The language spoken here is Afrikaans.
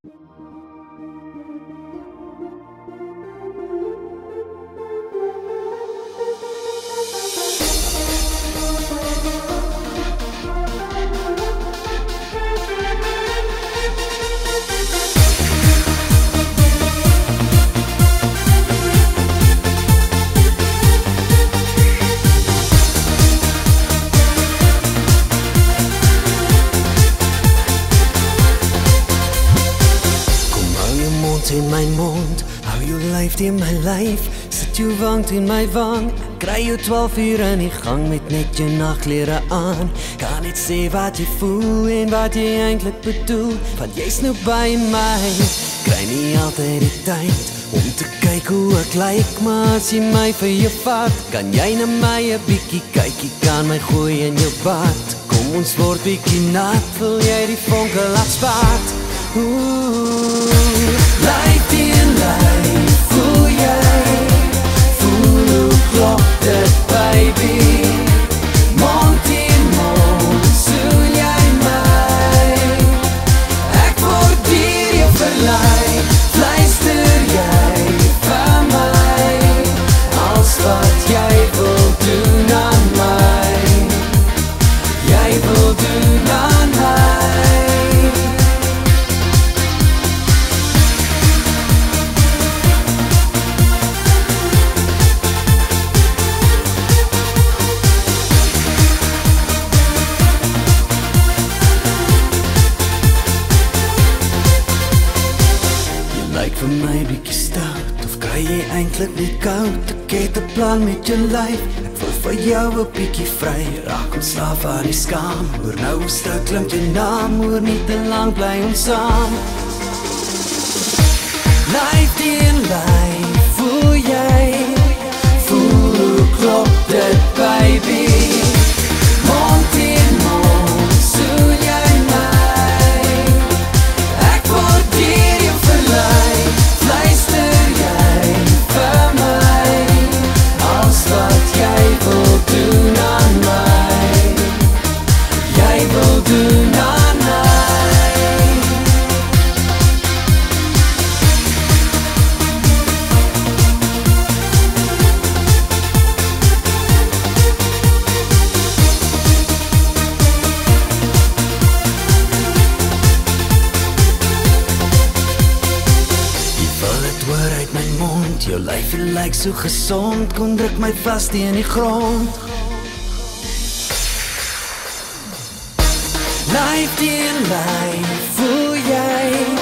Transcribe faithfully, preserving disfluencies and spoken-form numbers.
In my mond, hou jou lyf teen my lyf, sit jou wang teen my wang, kry jou twaalf uur in die gang met net jou nachtklere aan. Kan net sê wat jy voel en wat jy eintlik bedoel, want jy's nou by my. Kry nie altyd die tyd om te kyk hoe ek lyk, maar as jy my vir jou vat, kan jy na my 'n bietjie kyk, jy kan my gooi in jou bad. Kom ons word bietjie nat, wil jy die vonke laat spat? Ooh, lyf teen lyf, voel jy, voel hoe klop dit baby, mond teen mond, soen jy my, ek word dier jou verlei, fluister jy vir my, als wat jy wil doen aan my, jy wil doen aan my. Vir my bietjie stout, of kry jy eintlik nie koud? Ek het 'n plan met jou lyf, ek wil vir jou 'n bietjie vry, raak ontslaaf aan die skaam, hoor nou hoe stout klink jou naam, hoor nie te lang bly ons saam. Lyf teen lyf, voel jy, voel hoe klop dit baby, mond teen mond, soen jy my, ek word dier jou verlei, fluister jy vir my, als wat jy wil doen aan my, jy wil doen aan my. Uit my mond, jou lyf lyk so gesond, kom druk my vas teen die grond. Lyf teen lyf, voel jy,